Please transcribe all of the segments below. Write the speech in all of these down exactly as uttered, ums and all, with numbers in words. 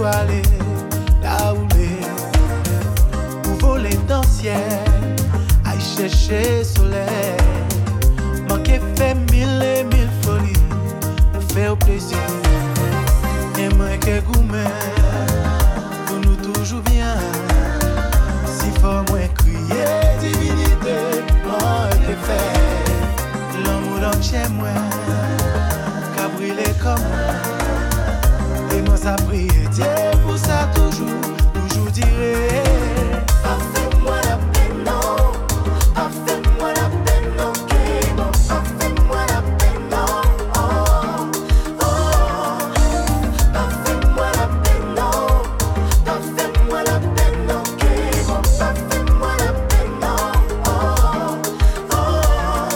aller là où les pour voler dans le ciel, aille chercher soleil, manquer fait mille et mille folies pour faire plaisir. Et moi que gourmet pour nous toujours bien. Si faut moi crier divinité, moi que fait l'amour dans chez moi, qu'a brûlé comme moi. Et moi ça prie Dieu pour ça toujours, toujours dirait. Pas fais-moi la peine non, pas fais-moi la peine non, que bon, pas fais-moi la peine non, oh, oh, pas fais-moi la peine non, pas fais-moi la peine non, que bon, pas fais-moi la peine non, oh, oh.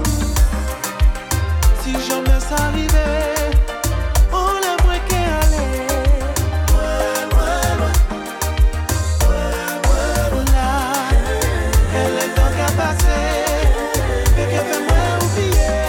Si jamais ça arrivait, on l'aimerait qu'elle allait loin, loin, loin, loin, loin, loin là. Elle est donc à passer, mais qu'elle fait moins oublier.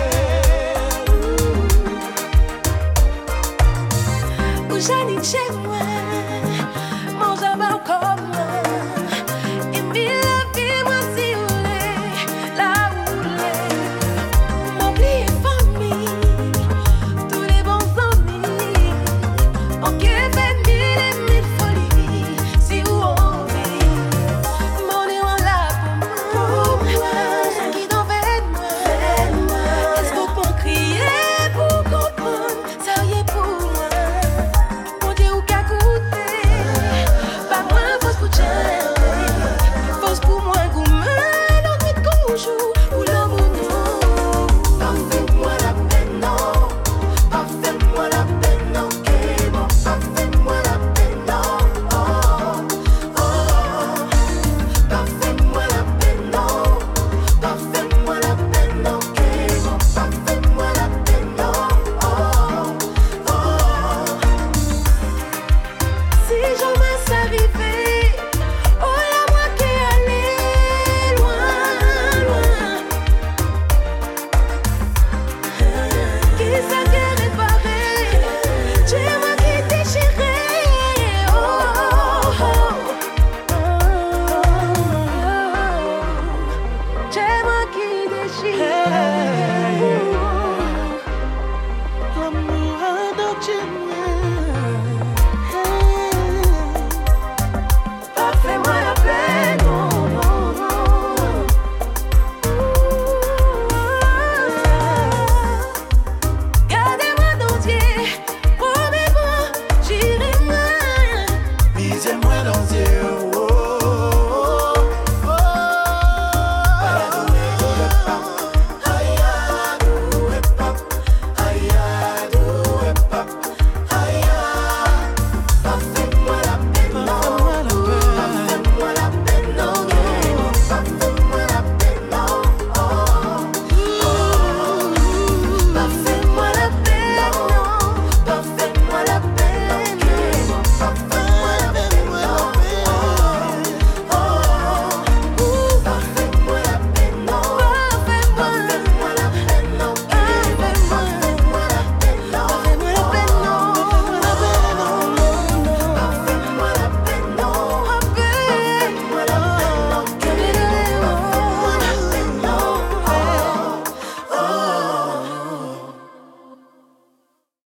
Où j'allais chez moi, mon jambon comme moi. Et mille la vie, moi si vous voulez, là où vous voulez. M'oublier famille, tous les bons amis. On fait mille et mille folies, si vous envie. Mon est là pour moi, ce qui t'en fait de moi. Est-ce qu'on peut crier pour comprendre, ça y est pour moi. Mon Dieu, où qu'à coûter, pas moi, fausse pour chanter, fausse pour moi, gourmand, l'autre nuit qu'on joue, ou l'homme ou non. Pas fais-moi la peine, non, pas fais-moi la peine, non, que bon, pas fais-moi la peine, non, oh, oh, pas fais-moi la peine, non, pas fais-moi la peine, non, que bon, pas fais-moi la peine, non, oh, oh. Si jamais ça arrivait, oh la moi qui allait loin, loin. Qui ça qui réparait, j'ai moi qui déchirait, oh, oh, oh. J'ai moi qui déchirait. L'amour a d'autres